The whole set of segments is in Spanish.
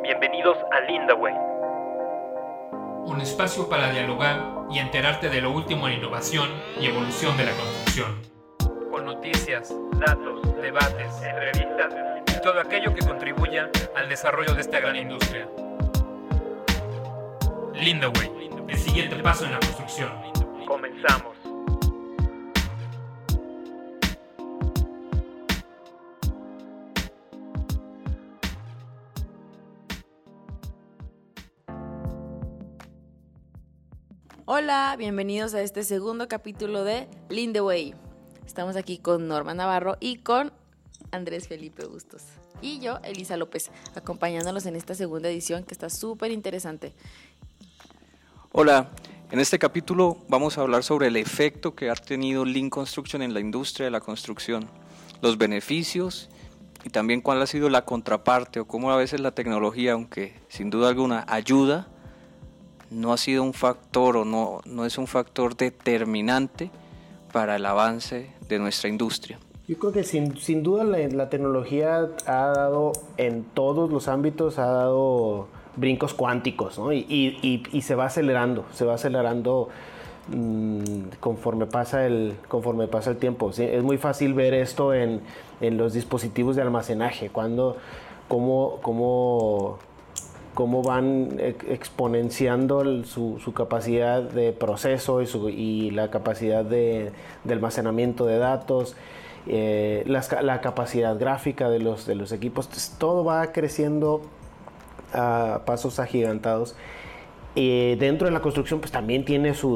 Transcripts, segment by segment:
Bienvenidos a Lindaway, un espacio para dialogar y enterarte de lo último en innovación y evolución de la construcción. Con noticias, datos, debates, entrevistas y todo aquello que contribuya al desarrollo de esta gran industria. Lindaway, el siguiente paso en la construcción. Comenzamos. Hola, bienvenidos a este segundo capítulo de Lindaway. Estamos aquí con Norma Navarro y con Andrés Felipe Bustos. Y yo, Elisa López, acompañándolos en esta segunda edición que está súper interesante. Hola, en este capítulo vamos a hablar sobre el efecto que ha tenido Lean Construction en la industria de la construcción, los beneficios y también cuál ha sido la contraparte o cómo a veces la tecnología, aunque sin duda alguna ayuda, no ha sido un factor o no es un factor determinante para el avance de nuestra industria. Yo creo que sin duda la tecnología ha dado en todos los ámbitos, ha dado brincos cuánticos, ¿no? Y se va acelerando conforme pasa el tiempo. ¿Sí? Es muy fácil ver esto en los dispositivos de almacenaje, cómo van exponenciando su capacidad de proceso y la capacidad de almacenamiento de datos, la capacidad gráfica de los equipos. Entonces, todo va creciendo a pasos agigantados. Dentro de la construcción pues también tiene su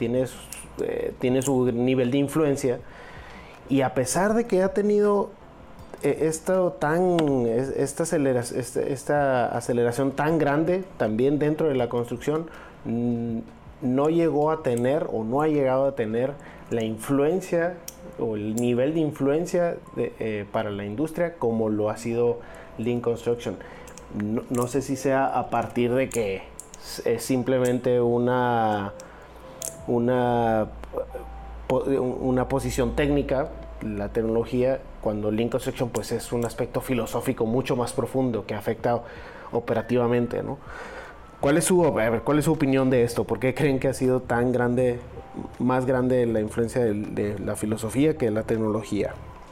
nivel de influencia, y a pesar de que ha tenido esta aceleración tan grande también dentro de la construcción, no llegó a tener o no ha llegado a tener la influencia o el nivel de influencia para la industria como lo ha sido Lean Construction. No sé si sea a partir de que es simplemente una posición técnica, la tecnología, cuando Lean Construction pues es un aspecto filosófico mucho más profundo que afecta operativamente, ¿no? ¿Cuál es su opinión de esto? ¿Por qué creen que ha sido tan grande, más grande la influencia de la filosofía que la tecnología?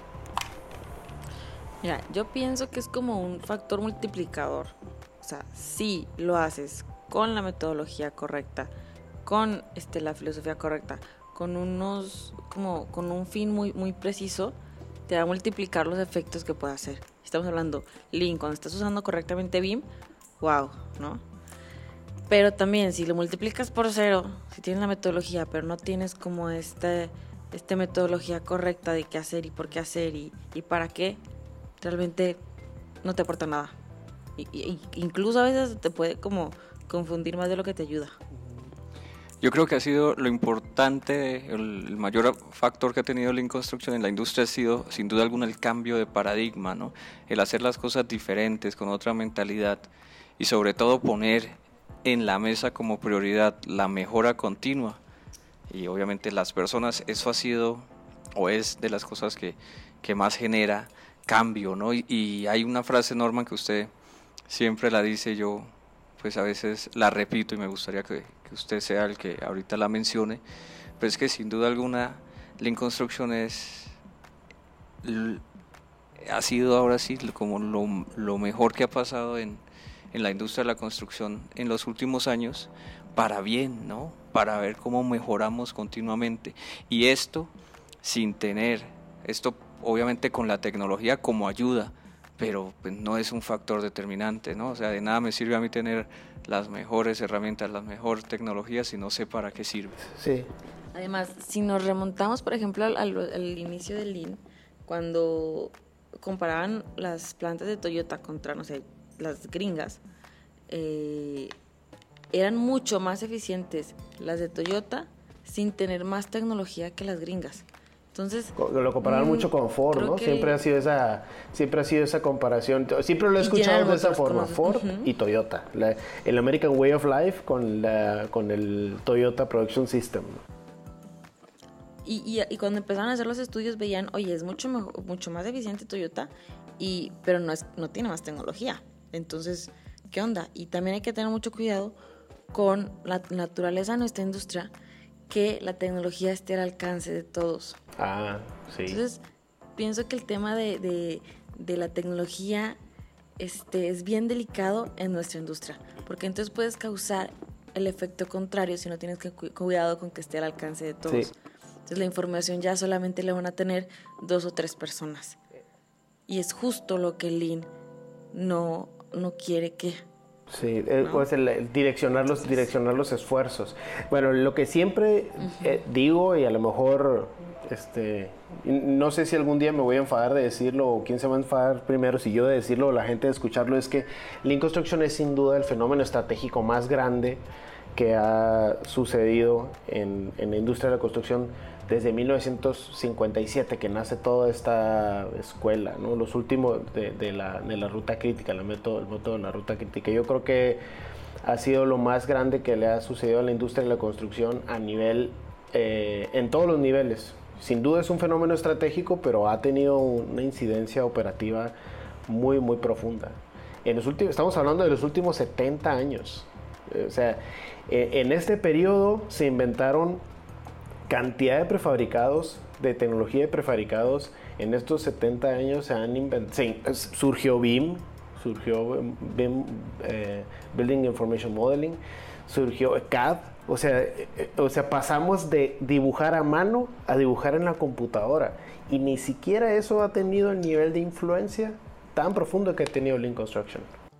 Mira, yo pienso que es como un factor multiplicador. O sea, si lo haces con la metodología correcta, con la filosofía correcta, con un fin muy, muy preciso, te va a multiplicar los efectos que puede hacer. Estamos hablando Lean, cuando estás usando correctamente BIM, wow, ¿no? Pero también, si lo multiplicas por 0, si tienes la metodología, pero no tienes como esta metodología correcta de qué hacer y por qué hacer y para qué, realmente no te aporta nada. Incluso a veces te puede como confundir más de lo que te ayuda. Yo creo que ha sido lo importante, el mayor factor que ha tenido Lean Construction en la industria ha sido sin duda alguna el cambio de paradigma, ¿no? El hacer las cosas diferentes, con otra mentalidad, y sobre todo poner en la mesa como prioridad la mejora continua. Y obviamente las personas, eso ha sido o es de las cosas que más genera cambio, ¿no? Y hay una frase, Norman, que usted siempre la dice, yo pues a veces la repito y me gustaría que usted sea el que ahorita la mencione, pero es que sin duda alguna Lean Construction ha sido ahora sí como lo mejor que ha pasado en la industria de la construcción en los últimos años, para bien, ¿no? Para ver cómo mejoramos continuamente, y esto obviamente con la tecnología como ayuda, pero pues no es un factor determinante, ¿no? O sea, de nada me sirve a mí tener las mejores herramientas, las mejores tecnologías si no sé para qué sirve. Sí. Además, si nos remontamos, por ejemplo, al inicio del Lean, cuando comparaban las plantas de Toyota contra, no sé, las gringas, eran mucho más eficientes las de Toyota sin tener más tecnología que las gringas. Entonces, lo comparaban mucho con Ford, ¿no? Siempre ha sido esa comparación. Siempre lo he escuchado de esa forma, Ford y Toyota. El American Way of Life con el Toyota Production System. Y cuando empezaron a hacer los estudios veían, oye, es mucho más eficiente Toyota, pero no tiene más tecnología. Entonces, ¿qué onda? Y también hay que tener mucho cuidado con la naturaleza de nuestra industria, que la tecnología esté al alcance de todos. Sí. Entonces, pienso que el tema de la tecnología es bien delicado en nuestra industria, porque entonces puedes causar el efecto contrario si no tienes cuidado con que esté al alcance de todos. Sí. Entonces la información ya solamente la van a tener 2 o 3 personas. Y es justo lo que el Lean no quiere que... Sí, pues el direccionar los esfuerzos. Bueno, lo que siempre digo, y a lo mejor no sé si algún día me voy a enfadar de decirlo, o quién se va a enfadar primero, si yo de decirlo o la gente de escucharlo, es que Lean Construction es sin duda el fenómeno estratégico más grande que ha sucedido en la industria de la construcción desde 1957, que nace toda esta escuela, ¿no? Los últimos de la ruta crítica, el método de la ruta crítica. Yo creo que ha sido lo más grande que le ha sucedido a la industria de la construcción a nivel, en todos los niveles. Sin duda es un fenómeno estratégico, pero ha tenido una incidencia operativa muy, muy profunda. Estamos hablando de los últimos 70 años. O sea, en este periodo se inventaron cantidad de prefabricados, de tecnología de prefabricados. En estos 70 años surgió BIM, Building Information Modeling, surgió CAD. O sea, pasamos de dibujar a mano a dibujar en la computadora, y ni siquiera eso ha tenido el nivel de influencia tan profundo que ha tenido Lean Construction.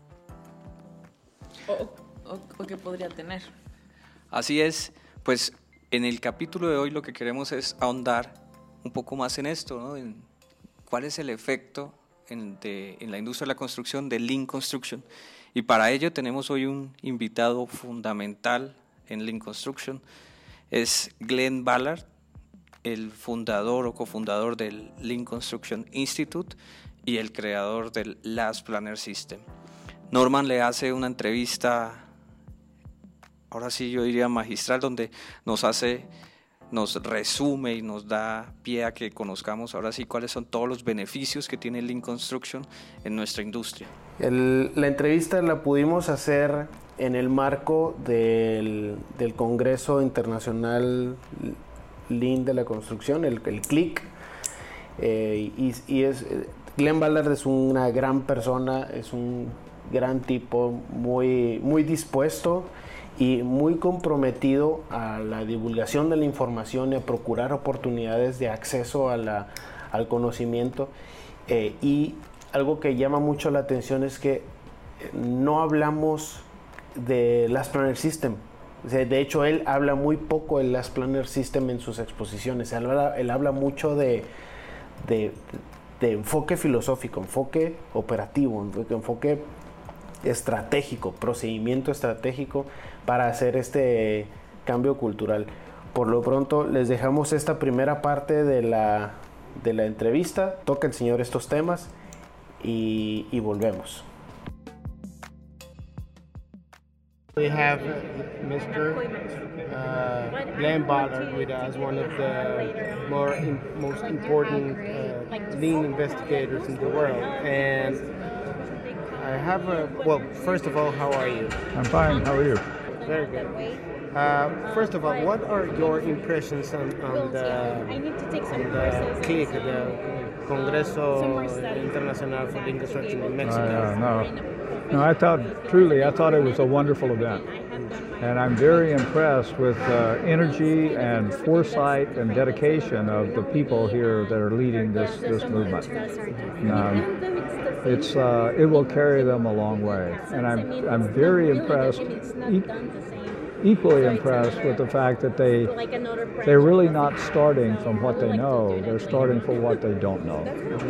O que podría tener. Así es, pues en el capítulo de hoy lo que queremos es ahondar un poco más en esto, ¿no? En cuál es el efecto en la industria de la construcción de Lean Construction. Y para ello tenemos hoy un invitado fundamental en Lean Construction. Es Glenn Ballard, el fundador o cofundador del Lean Construction Institute y el creador del Last Planner System. Norman le hace una entrevista, ahora sí yo diría magistral, donde nos resume y nos da pie a que conozcamos ahora sí cuáles son todos los beneficios que tiene Lean Construction en nuestra industria. La entrevista la pudimos hacer en el marco del Congreso Internacional Lean de la Construcción, el CLIC, Glenn Ballard es una gran persona, es un gran tipo, muy, muy dispuesto y muy comprometido a la divulgación de la información y a procurar oportunidades de acceso al conocimiento. Y algo que llama mucho la atención es que no hablamos de Last Planner System. O sea, de hecho, él habla muy poco del Last Planner System en sus exposiciones. Él habla mucho de enfoque filosófico, enfoque operativo, enfoque estratégico, procedimiento estratégico para hacer este cambio cultural. Por lo pronto les dejamos esta primera parte de la entrevista. Toca el señor estos temas y volvemos. We have Mr. Glenn Ballard with us, one of the most important lean investigators in the world. And I have well, first of all, how are you? I'm fine. How are you? Very good. First of all, what are your impressions on the CLIC, the Congreso Internacional for Lean Construction in Mexico? No, I thought it was a wonderful event. And I'm very impressed with the energy and foresight and dedication of the people here that are leading this movement. It will carry them a long way. And I'm very impressed, equally impressed with the fact that they're really not starting from what they know, they're starting from what they don't know.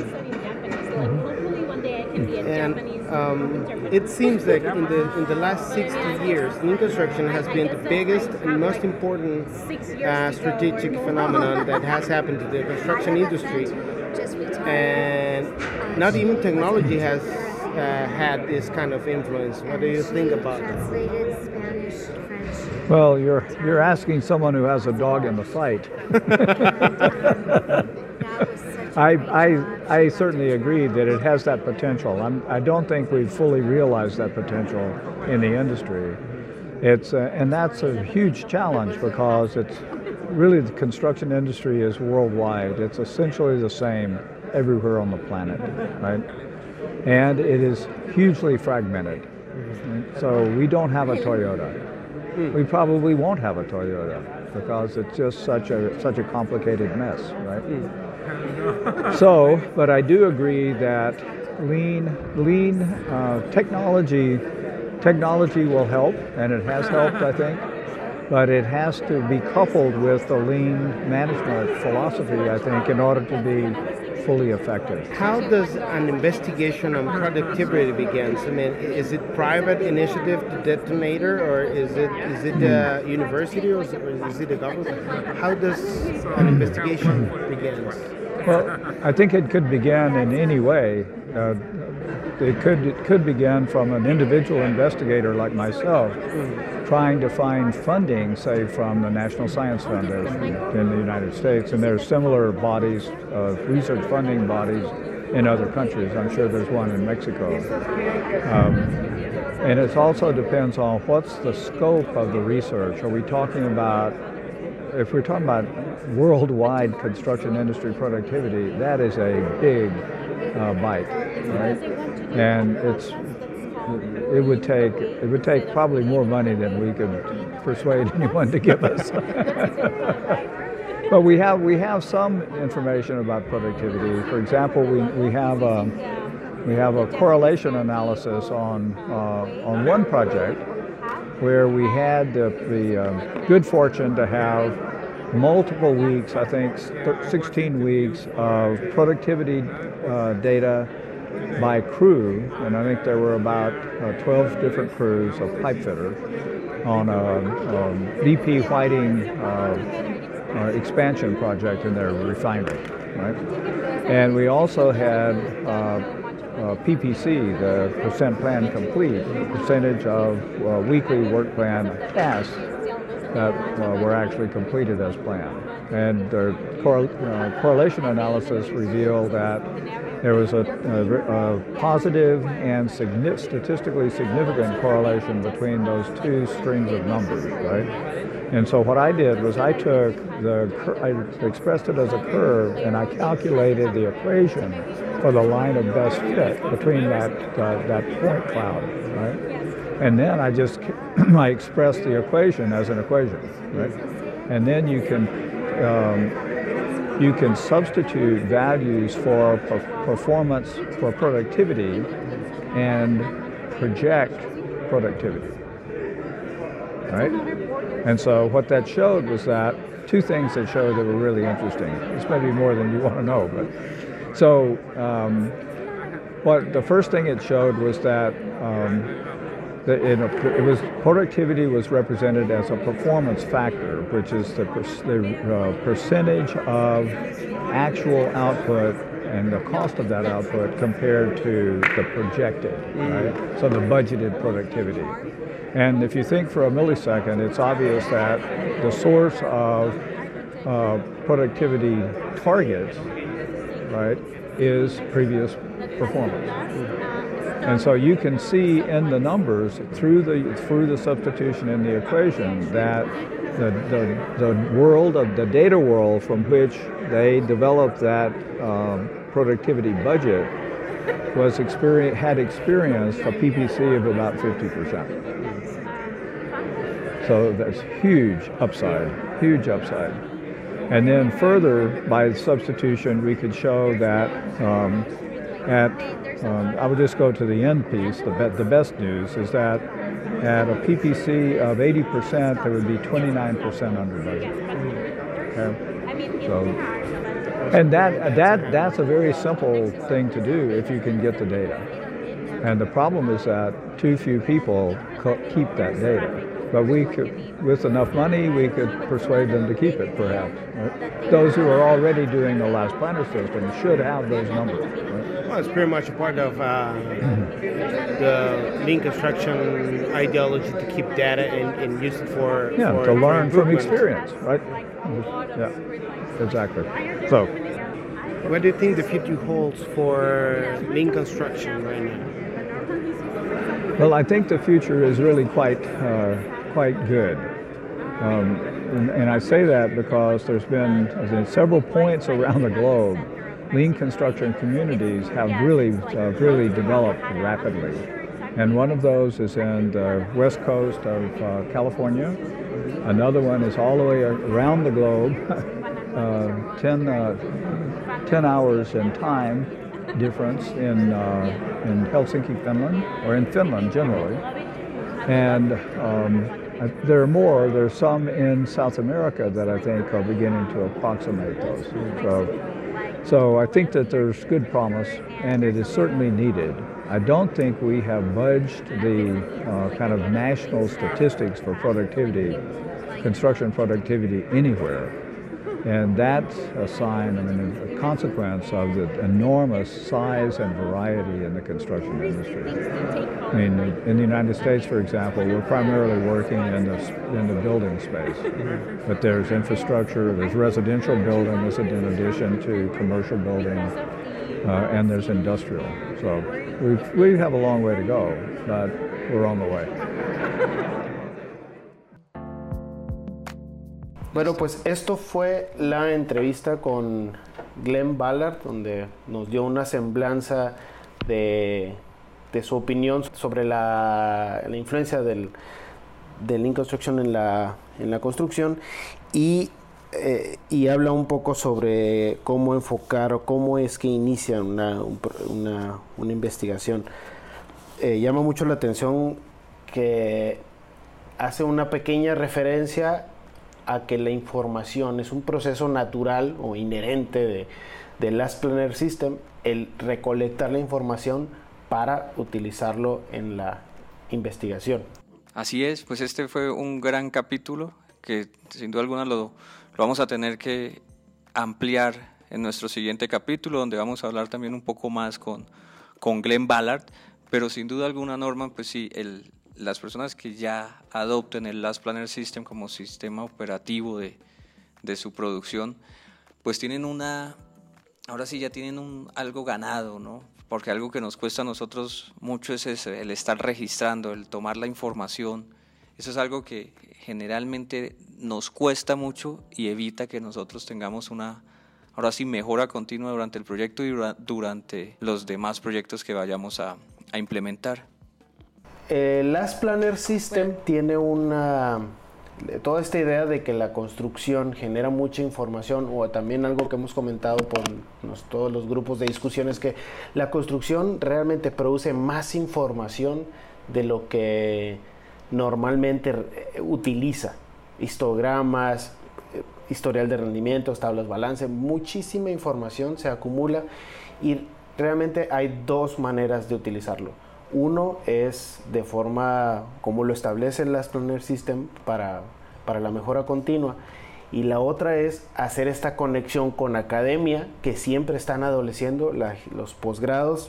And it seems like in the last 60 years, Lean Construction has been the biggest and most important strategic phenomenon that has happened to the construction industry. And not even technology has had this kind of influence. What do you think about that? Well, you're asking someone who has a dog in the fight. I certainly agree that it has that potential. I don't think we've fully realized that potential in the industry. And that's a huge challenge because it's really the construction industry is worldwide. It's essentially the same everywhere on the planet, right? And it is hugely fragmented. So we don't have a Toyota. We probably won't have a Toyota because it's just such a complicated mess, right? So, but I do agree that lean technology will help, and it has helped, I think. But it has to be coupled with the lean management philosophy, I think, in order to be fully effective. How does an investigation on productivity begins? I mean, is it private initiative to detonator, or is it a university, or is it a government? How does an investigation begin? Well, I think it could begin in any way. It could begin from an individual investigator like myself, trying to find funding, say, from the National Science Foundation in the United States, and there's similar bodies, research funding bodies in other countries. I'm sure there's one in Mexico. And it also depends on what's the scope of the research. Are we talking about, if we're talking about worldwide construction industry productivity, that is a big bite, right? And it would take probably more money than we could persuade anyone to give us. But we have some information about productivity. For example, we have a correlation analysis on one project where we had the good fortune to have multiple weeks, I think 16 weeks of productivity data by crew, and I think there were about 12 different crews of pipe fitters on a BP Whiting expansion project in their refinery, right? And we also had PPC, the percent plan complete, percentage of weekly work plan tasks that were actually completed as planned. And the correlation analysis revealed that there was a positive and statistically significant correlation between those two strings of numbers, right? And so what I did was I expressed it as a curve, and I calculated the equation for the line of best fit between that point cloud, right? And then I expressed the equation as an equation, right? And then you can substitute values for performance, for productivity, and project productivity, right? And so what that showed was that two things that showed that were really interesting. This may be more than you want to know, but so the first thing it showed was that productivity was represented as a performance factor, which is the percentage of actual output and the cost of that output compared to the projected, right? So the budgeted productivity. And if you think for a millisecond, it's obvious that the source of productivity targets, right, is previous performance. And so you can see in the numbers through the substitution in the equation that the world of the data world from which they developed that productivity budget had experienced a PPC of about 50%. So that's huge upside. And then further, by substitution, we could show that I would just go to the end piece. The best news is that at a PPC of 80%, there would be 29% under budget. Okay? So, and that's a very simple thing to do if you can get the data. And the problem is that too few people keep that data. But we could, with enough money, we could persuade them to keep it, perhaps. Right? Those who are already doing the last planner system should have those numbers. Right? Well, it's pretty much a part of the lean construction ideology to keep data and use it for to learn from experience, right? Yeah, exactly. So. What do you think the future holds for lean construction right now? Well, I think the future is really quite good. And I say that because there's been several points around the globe, lean construction communities have really developed rapidly. And one of those is in the west coast of California. Another one is all the way around the globe, 10 hours in time difference in Helsinki, Finland, or in Finland generally. And there are more. There's some in South America that I think are beginning to approximate those. So I think that there's good promise, and it is certainly needed. I don't think we have budged the kind of national statistics for productivity, construction productivity anywhere. And that's a sign, a consequence of the enormous size and variety in the construction industry. I mean, in the United States, for example, we're primarily working in the building space. But there's infrastructure, there's residential buildings in addition to commercial buildings, and there's industrial. So we have a long way to go, but we're on the way. Bueno, pues esto fue la entrevista con Glenn Ballard, donde nos dio una semblanza de su opinión sobre la influencia del Lean Construction en la construcción y habla un poco sobre cómo enfocar o cómo es que inicia una investigación. Llama mucho la atención que hace una pequeña referencia a que la información es un proceso natural o inherente de Last Planner System, el recolectar la información para utilizarlo en la investigación. Así es, pues este fue un gran capítulo que sin duda alguna lo vamos a tener que ampliar en nuestro siguiente capítulo, donde vamos a hablar también un poco más con Glenn Ballard, pero sin duda alguna, Norman, pues sí, las personas que ya adopten el Last Planner System como sistema operativo de su producción, pues tienen ahora sí ya tienen algo ganado, ¿no? Porque algo que nos cuesta a nosotros mucho es el estar registrando, el tomar la información. Eso es algo que generalmente nos cuesta mucho y evita que nosotros tengamos ahora sí, mejora continua durante el proyecto y durante los demás proyectos que vayamos a implementar. El Last Planner System tiene toda esta idea de que la construcción genera mucha información, o también algo que hemos comentado por todos los grupos de discusiones, que la construcción realmente produce más información de lo que normalmente utiliza. Histogramas, historial de rendimientos, tablas balance, muchísima información se acumula y realmente hay dos maneras de utilizarlo. Uno es de forma como lo establece el Last Planner System para la mejora continua, y la otra es hacer esta conexión con academia, que siempre están adoleciendo, los posgrados,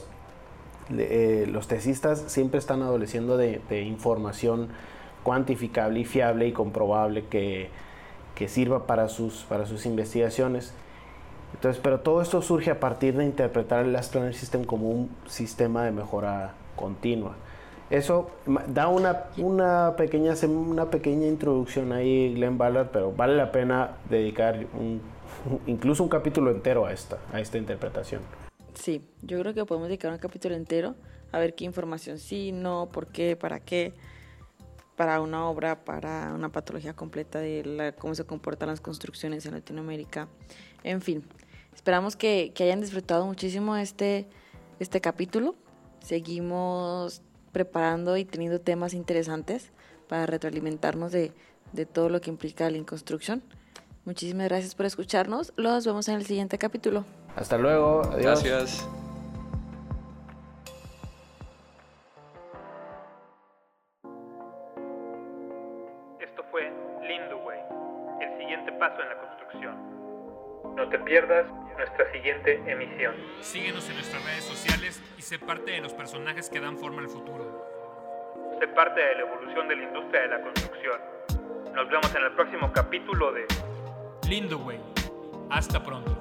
los tesistas siempre están adoleciendo de información cuantificable y fiable y comprobable que sirva para sus investigaciones. Entonces, pero todo esto surge a partir de interpretar el Last Planner System como un sistema de mejora continua. Eso da una pequeña introducción ahí, Glenn Ballard, pero vale la pena dedicar incluso un capítulo entero a esta interpretación. Sí, yo creo que podemos dedicar un capítulo entero a ver qué información sí, no, por qué, para qué, para una obra, para una patología completa de cómo se comportan las construcciones en Latinoamérica. En fin, esperamos que hayan disfrutado muchísimo este capítulo. Seguimos preparando y teniendo temas interesantes para retroalimentarnos de todo lo que implica la construcción. Muchísimas gracias por escucharnos. Los vemos en el siguiente capítulo. Hasta luego. Adiós. Gracias. Esto fue Lean the Way, el siguiente paso en la construcción. No te pierdas nuestra siguiente emisión. Síguenos en nuestras redes sociales y sé parte de los personajes que dan forma al futuro. Sé parte de la evolución de la industria de la construcción. Nos vemos en el próximo capítulo de Lean the Way. Hasta pronto.